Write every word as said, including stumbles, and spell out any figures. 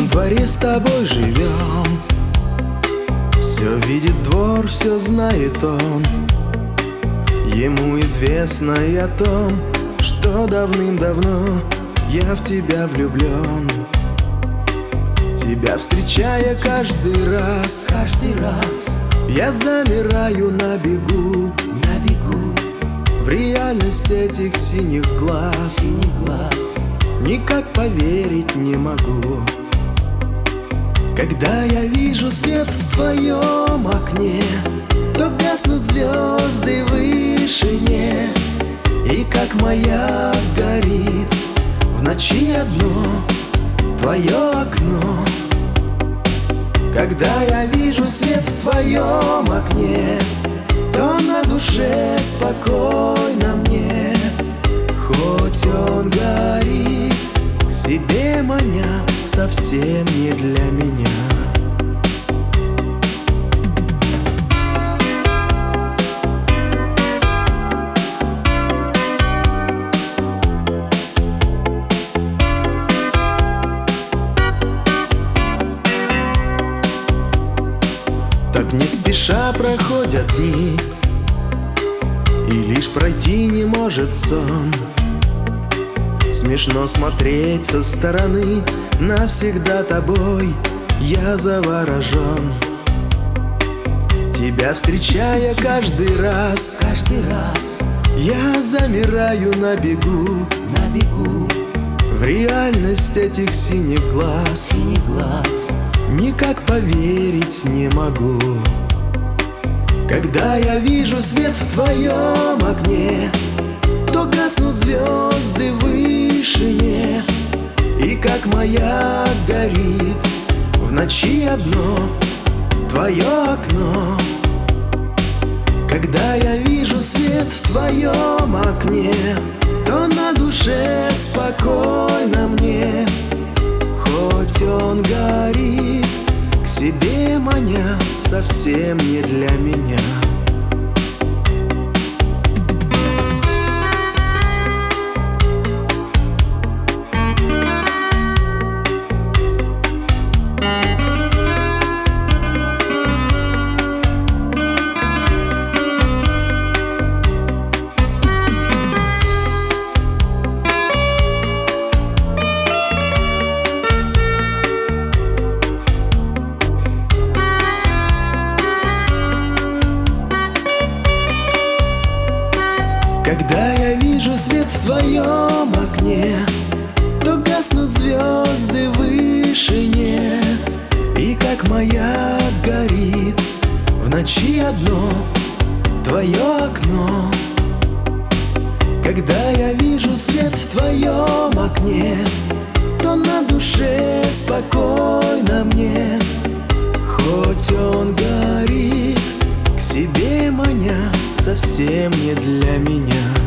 дворе с тобой живем. Все видит двор, все знает он. Ему известно и о том, что давным-давно я в тебя влюблен. Тебя встречая каждый раз, каждый раз я замираю на бегу, на бегу в реальность этих синих глаз. синих глаз. Никак поверить не могу, когда я вижу свет в твоем окне, то гаснут звезды в вышине, и как маяк горит в ночи одно твое окно. Когда я вижу свет в твоем окне, то на душе спокойно мне, хоть он горит, к себе маня, совсем не для меня. Так не спеша проходят дни, и лишь пройти не может сон. Смешно смотреть со стороны, навсегда тобой я заворожен. Тебя встречая каждый раз, каждый раз я замираю на бегу, на бегу в реальность этих синих глаз. синих глаз. Никак поверить не могу, когда я вижу свет в твоем окне, то гаснут звезды в вышине, и как маяк горит в ночи одно твое окно. Когда я вижу свет в твоем окне, то на душе спокойно мне, хоть он горит, к себе маня, совсем не для меня. Когда я вижу свет в твоем окне, то гаснут звезды в вышине, и как маяк горит в ночи одно твое окно. Когда я вижу свет в твоем окне, то на душе спокойно мне, хоть он горит, к себе маня, совсем не для меня.